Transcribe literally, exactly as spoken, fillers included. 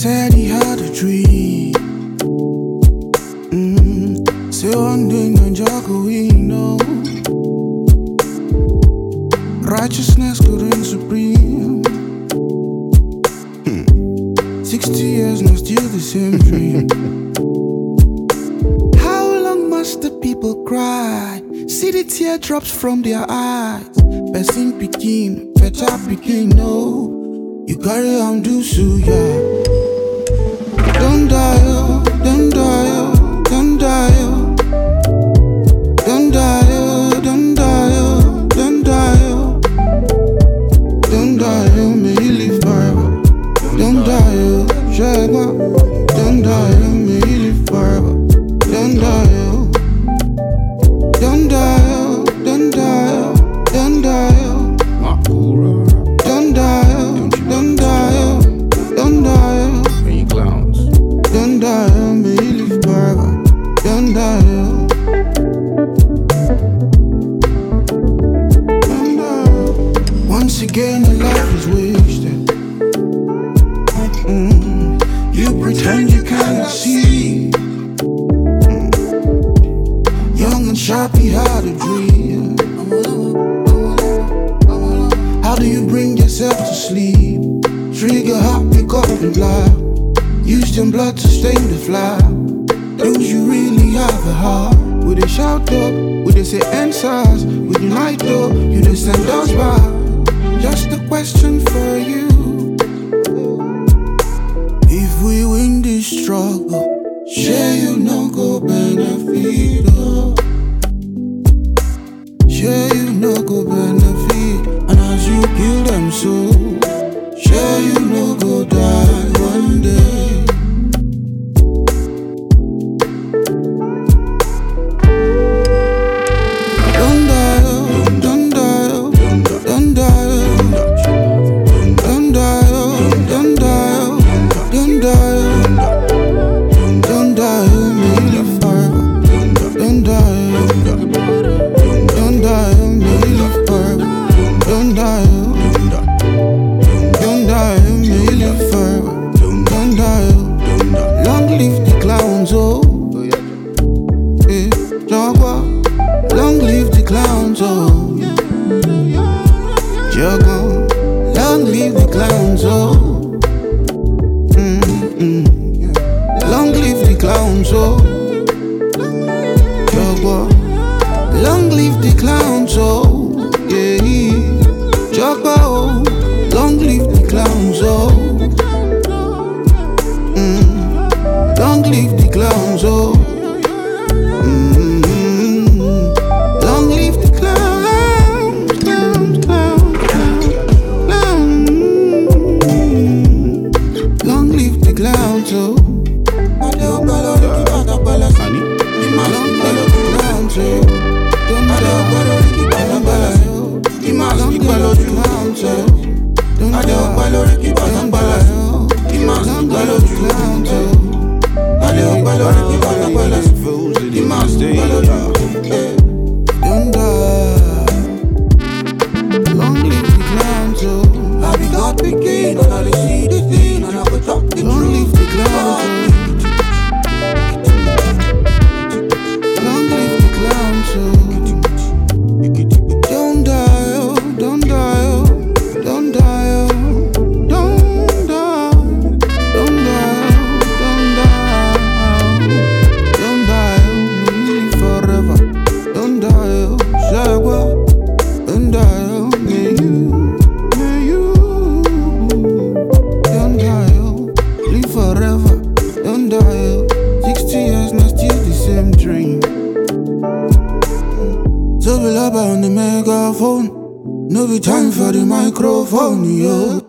said he had a dream. Mm. Say one day Nanjago we know righteousness could reign supreme. Hmm. Sixty years now still the same dream. How long must the people cry? See the teardrops from their eyes. Person picking, better picking, no. You carry on do so, yeah. Don't die, oh, don't die, oh, don't die, oh. Don't die, oh, don't die, oh, don't die, oh. Don't die, oh, may you live forever. Don't die, oh, Shagwa. Don't die, oh, may you live forever. Don't die, oh. Don't die, oh, don't die, oh, don't die, oh. Don't die, oh, don't die, oh, don't die, oh. Any clowns? Don't die, oh, may you live forever. Don't die, oh. Don't die, oh. Once again, your life is wasted. Mm. You pretend you cannot see. Mm. Young and sharp, he had a dream. How do you bring yourself to sleep? Trigger hot, pick up and blood. Use them blood to stain the fly. Those you really have a heart. Would they shout up? Would they say answers? Would you night up? You they send us back. Just a question for you. If we win this struggle, share you no go benefit. Oh. Share you no go benefit. And as you kill them so, share you no go die one day. Don't die, oh, don't die, oh, don't die, oh. Don't die, oh, don't die, oh, don't die, oh. Don't die, oh, may you live forever. Don't die, oh. Don't die, oh, may you live forever. Don't die, oh. Don't die, oh, may you live forever. Don't die, oh. Long live the clowns, oh. Eh, Jagwa. Long live the clowns, oh. Jagwa. Long live the clowns, oh. Mm-mm. Long live the clowns, oh. Jagwa. Long live the clowns, oh. Yeah. Jagwa, oh. Long live the clowns, oh. Mm. Long live the clowns, oh. Mm. Long live the clowns, clowns, clowns, clowns. Long live the clowns, oh. Long live the clowns, oh. Don't die, don't die, oh. Long live the clowns, oh. Don't die, don't die, oh. Long live the clowns, oh. Don't die. Long live the clowns, oh. I be God begin, and I see the thing, and I go talk the truth. Long live the clowns, oh. Long live the clowns, oh. Don't die, oh, don't die, oh, don't die, oh, don't die, don't die, don't die, don't die, oh, live forever. Don't die, oh, Shagwa. Don't die, oh, may you, may you. Don't die, oh, live forever. Don't die, oh, sixty years now still the same dream. So we love on the megaphone. No be time for the microphone, yo.